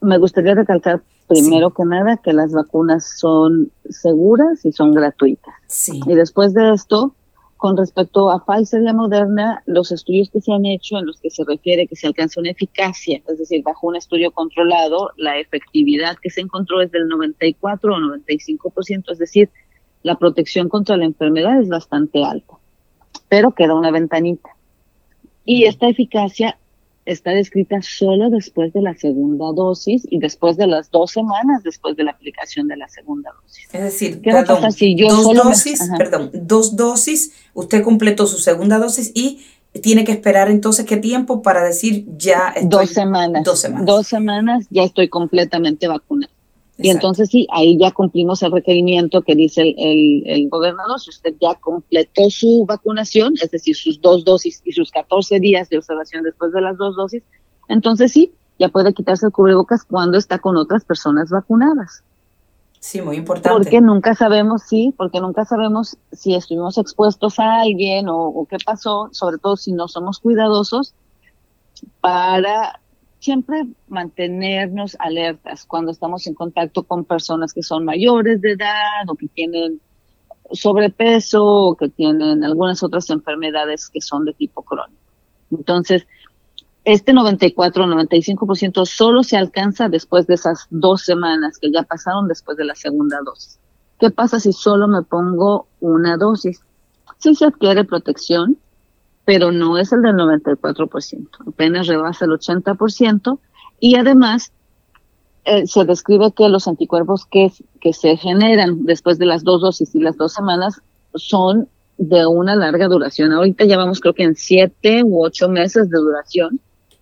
Me gustaría recalcar primero que nada que las vacunas son seguras y son gratuitas. Sí. Y después de esto, con respecto a Pfizer y a Moderna, los estudios que se han hecho en los que se refiere que se alcanza una eficacia, es decir, bajo un estudio controlado, la efectividad que se encontró es del 94 o 95%, es decir, la protección contra la enfermedad es bastante alta, pero queda una ventanita. Y esta eficacia está descrita solo después de la segunda dosis y después de las 2 semanas después de la aplicación de la segunda dosis. Es decir, ¿Qué va a pasar si yo dos dosis, usted completó su segunda dosis y tiene que esperar entonces qué tiempo para decir ya estoy? 2 semanas. 2 semanas. 2 semanas ya estoy completamente vacunada. Exacto. Y entonces sí, ahí ya cumplimos el requerimiento que dice el gobernador. Si usted ya completó su vacunación, es decir, sus 2 dosis y sus 14 días de observación después de las 2 dosis, entonces sí, ya puede quitarse el cubrebocas cuando está con otras personas vacunadas. Sí, muy importante. Porque nunca sabemos si estuvimos expuestos a alguien o qué pasó, sobre todo si no somos cuidadosos, para siempre mantenernos alertas cuando estamos en contacto con personas que son mayores de edad o que tienen sobrepeso o que tienen algunas otras enfermedades que son de tipo crónico. Entonces, este 94-95% solo se alcanza después de esas 2 semanas que ya pasaron después de la segunda dosis. ¿Qué pasa si solo me pongo una dosis? Sí se adquiere protección, pero no es el del 94%, apenas rebasa el 80%, y además se describe que los anticuerpos que se generan después de las 2 dosis y las 2 semanas son de una larga duración. Ahorita ya vamos creo que en 7 u 8 meses de duración,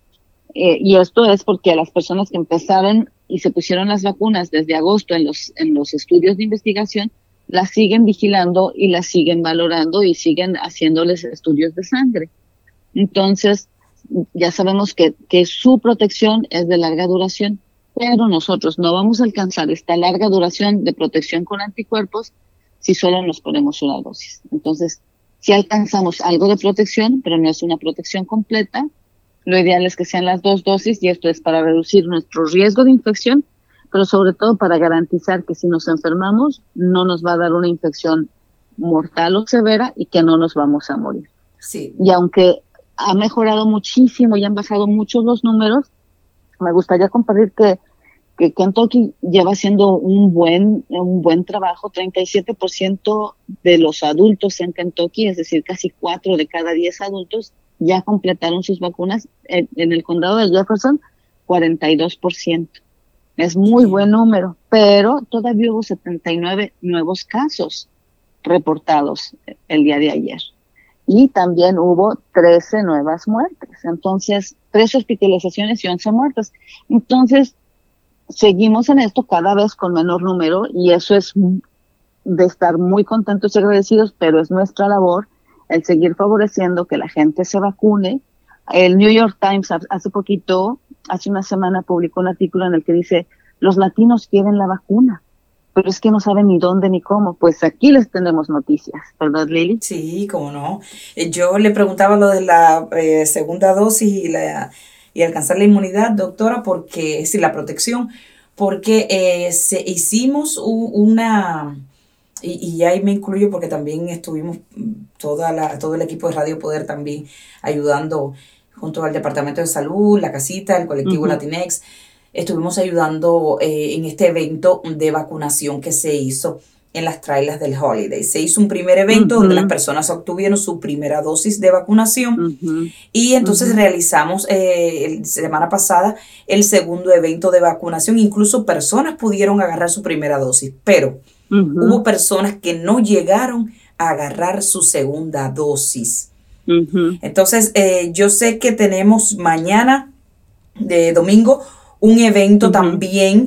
y esto es porque a las personas que empezaron y se pusieron las vacunas desde agosto en los estudios de investigación, las siguen vigilando y las siguen valorando y siguen haciéndoles estudios de sangre. Entonces, ya sabemos que su protección es de larga duración, pero nosotros no vamos a alcanzar esta larga duración de protección con anticuerpos si solo nos ponemos una dosis. Entonces, si alcanzamos algo de protección, pero no es una protección completa, lo ideal es que sean las 2 dosis, y esto es para reducir nuestro riesgo de infección, pero sobre todo para garantizar que si nos enfermamos no nos va a dar una infección mortal o severa y que no nos vamos a morir. Sí. Y aunque ha mejorado muchísimo y han bajado muchos los números, me gustaría compartir que Kentucky lleva haciendo un buen trabajo. 37% de los adultos en Kentucky, es decir, casi 4 de cada 10 adultos, ya completaron sus vacunas. En el condado de Jefferson, 42%. Es muy buen número, pero todavía hubo 79 nuevos casos reportados el día de ayer. Y también hubo 13 nuevas muertes. Entonces, 3 hospitalizaciones y 11 muertes. Entonces, seguimos en esto cada vez con menor número, y eso es de estar muy contentos y agradecidos, pero es nuestra labor el seguir favoreciendo que la gente se vacune. El New York Times hace una semana publicó un artículo en el que dice: los latinos quieren la vacuna, pero es que no saben ni dónde ni cómo. Pues aquí les tenemos noticias, ¿verdad, Lili? Sí, cómo no. Yo le preguntaba lo de la segunda dosis y alcanzar la inmunidad, doctora, porque es decir, la protección, porque hicimos una, y ahí me incluyo porque también estuvimos todo el equipo de Radio Poder también ayudando junto al Departamento de Salud, la Casita, el colectivo Latinex. Estuvimos ayudando en este evento de vacunación que se hizo en las trailers del Holiday. Se hizo un primer evento donde las personas obtuvieron su primera dosis de vacunación, y entonces realizamos semana pasada el segundo evento de vacunación. Incluso personas pudieron agarrar su primera dosis, pero hubo personas que no llegaron a agarrar su segunda dosis. Entonces, yo sé que tenemos mañana, de domingo, un evento también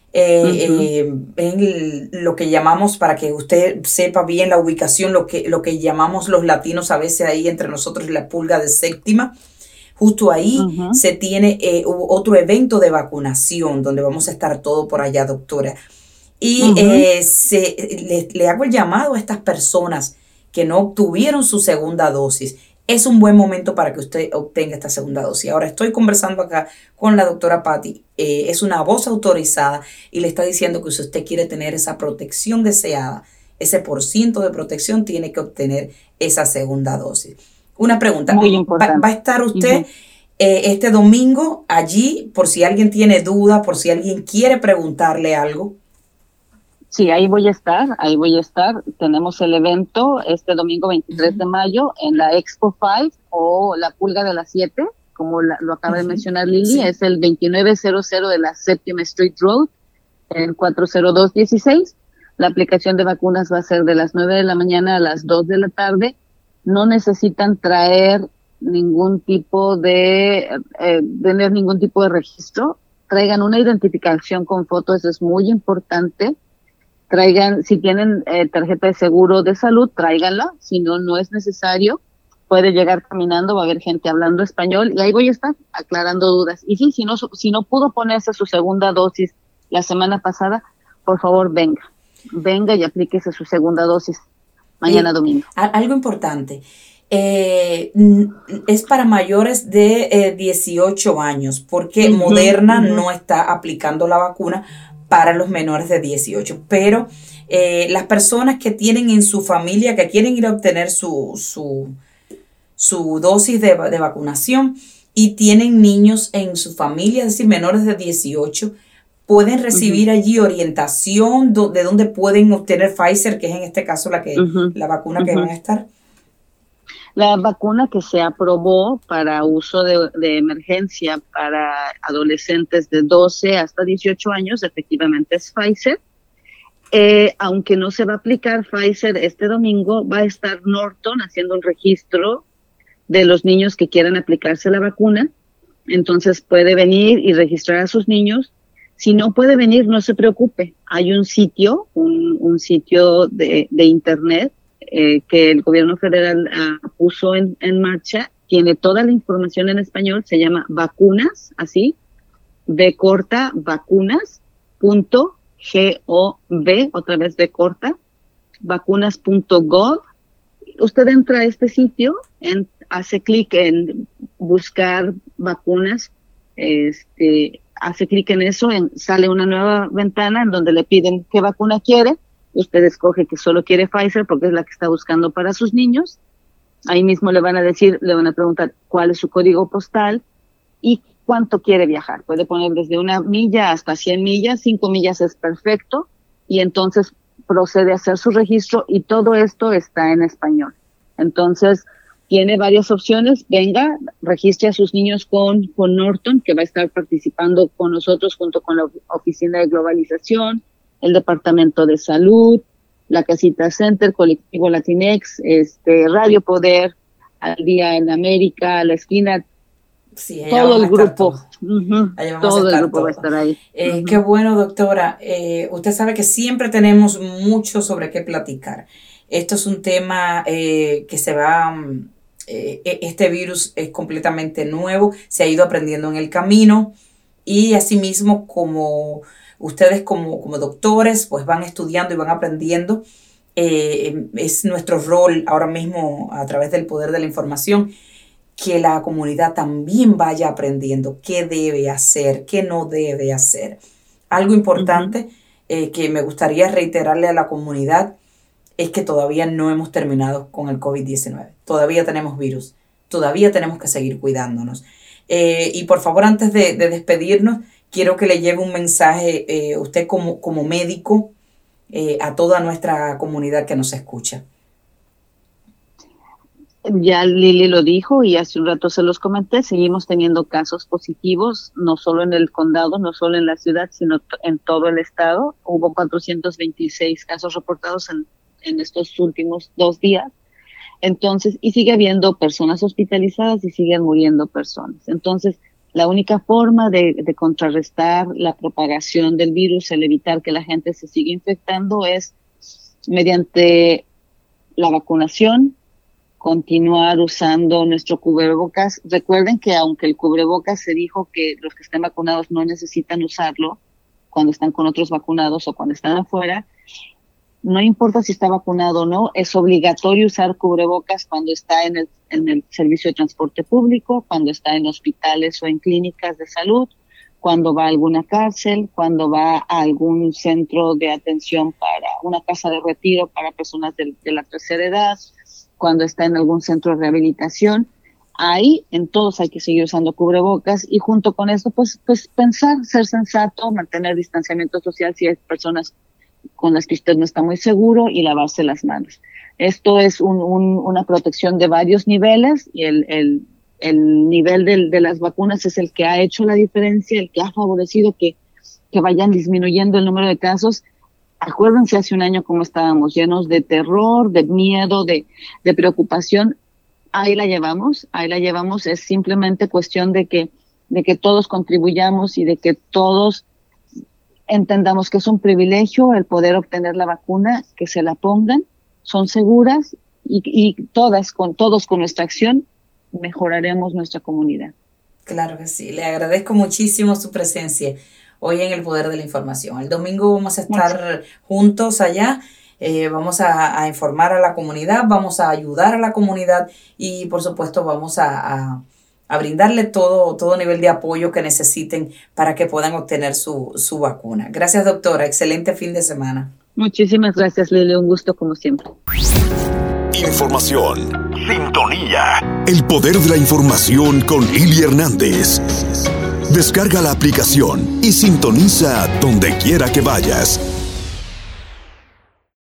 en lo que llamamos, para que usted sepa bien la ubicación, lo que llamamos los latinos a veces ahí entre nosotros la pulga de séptima. Justo ahí se tiene otro evento de vacunación donde vamos a estar todo por allá, doctora. Y le hago el llamado a estas personas que no obtuvieron su segunda dosis. es un buen momento para que usted obtenga esta segunda dosis. Ahora estoy conversando acá con la doctora Patti, es una voz autorizada y le está diciendo que si usted quiere tener esa protección deseada, ese porciento de protección, tiene que obtener esa segunda dosis. Una pregunta, Muy importante. ¿va a estar usted este domingo allí por si alguien tiene duda, por si alguien quiere preguntarle algo? Sí, ahí voy a estar. Tenemos el evento este domingo 23 de mayo en la Expo 5 o la Pulga de las 7, como lo acaba de mencionar Lili. Sí. Es el 2900 de la 7th Street Road, en 40216. La aplicación de vacunas va a ser de las 9 de la mañana a las 2 de la tarde. No necesitan traer ningún tipo tener ningún tipo de registro. Traigan una identificación con foto, eso es muy importante. Traigan, si tienen tarjeta de seguro de salud, tráiganla, si no, no es necesario. Puede llegar caminando, va a haber gente hablando español y ahí voy a estar aclarando dudas. Y sí, si no pudo ponerse su segunda dosis la semana pasada, por favor venga y aplíquese su segunda dosis mañana domingo. Algo importante, es para mayores de 18 años, porque Moderna no está aplicando la vacuna para los menores de 18, pero las personas que tienen en su familia, que quieren ir a obtener su dosis de vacunación y tienen niños en su familia, es decir, menores de 18, pueden recibir allí orientación de dónde pueden obtener Pfizer, que es en este caso la vacuna que van a estar. La vacuna que se aprobó para uso de emergencia para adolescentes de 12 hasta 18 años, efectivamente es Pfizer. Aunque no se va a aplicar Pfizer este domingo, va a estar Norton haciendo un registro de los niños que quieran aplicarse la vacuna. Entonces puede venir y registrar a sus niños. Si no puede venir, no se preocupe. Hay un sitio, un sitio de internet que el gobierno federal puso en marcha. Tiene toda la información en español. Se llama Vacunas, así, V corta, vacunas.gov, otra vez V corta, vacunas.gov. Usted entra a este sitio, hace clic en buscar vacunas, hace clic en eso, sale una nueva ventana en donde le piden qué vacuna quiere. Usted escoge que solo quiere Pfizer porque es la que está buscando para sus niños. Ahí mismo le van a preguntar cuál es su código postal y cuánto quiere viajar. Puede poner desde 1 milla hasta 100 millas, 5 millas es perfecto, y entonces procede a hacer su registro y todo esto está en español. Entonces, tiene varias opciones. Venga, registre a sus niños con Norton, que va a estar participando con nosotros junto con la Oficina de Globalización, el Departamento de Salud, la Casita Center, Colectivo Latinex, Radio Poder, Al Día en América, La Esquina. Sí, todo el grupo. Todo el grupo va a estar ahí. Qué bueno, doctora. Usted sabe que siempre tenemos mucho sobre qué platicar. Esto es un tema que se va... este virus es completamente nuevo, se ha ido aprendiendo en el camino y asimismo como ustedes como doctores pues van estudiando y van aprendiendo, es nuestro rol ahora mismo a través del poder de la información que la comunidad también vaya aprendiendo qué debe hacer, qué no debe hacer. Algo importante que me gustaría reiterarle a la comunidad es que todavía no hemos terminado con el COVID-19. Todavía tenemos virus. Todavía tenemos que seguir cuidándonos. Y por favor, antes de despedirnos, quiero que le lleve un mensaje, usted como médico, a toda nuestra comunidad que nos escucha. Ya Lili lo dijo y hace un rato se los comenté, seguimos teniendo casos positivos, no solo en el condado, no solo en la ciudad, sino en todo el estado. Hubo 426 casos reportados en estos últimos 2 días. Entonces, y sigue habiendo personas hospitalizadas y siguen muriendo personas. Entonces, la única forma de contrarrestar la propagación del virus, el evitar que la gente se siga infectando, es mediante la vacunación, continuar usando nuestro cubrebocas. Recuerden que aunque el cubrebocas se dijo que los que estén vacunados no necesitan usarlo cuando están con otros vacunados o cuando están afuera, no importa si está vacunado o no, es obligatorio usar cubrebocas cuando está en el servicio de transporte público, cuando está en hospitales o en clínicas de salud, cuando va a alguna cárcel, cuando va a algún centro de atención para una casa de retiro para personas de la tercera edad, cuando está en algún centro de rehabilitación. Ahí en todos hay que seguir usando cubrebocas y junto con eso pues pensar, ser sensato, mantener distanciamiento social si hay personas con las que usted no está muy seguro y lavarse las manos. Esto es una protección de varios niveles y el nivel de las vacunas es el que ha hecho la diferencia, el que ha favorecido que vayan disminuyendo el número de casos. Acuérdense hace un año cómo estábamos llenos de terror, de miedo, de preocupación. Ahí la llevamos, es simplemente cuestión de que todos contribuyamos y de que todos entendamos que es un privilegio el poder obtener la vacuna, que se la pongan, son seguras y todos con nuestra acción mejoraremos nuestra comunidad. Claro que sí, le agradezco muchísimo su presencia hoy en El Poder de la Información. El domingo vamos a estar juntos allá, vamos a informar a la comunidad, vamos a ayudar a la comunidad y por supuesto vamos a brindarle todo nivel de apoyo que necesiten para que puedan obtener su vacuna. Gracias, doctora. Excelente fin de semana. Muchísimas gracias, Lili. Un gusto como siempre. Información. Sintonía. El Poder de la Información con Lili Hernández. Descarga la aplicación y sintoniza donde quiera que vayas.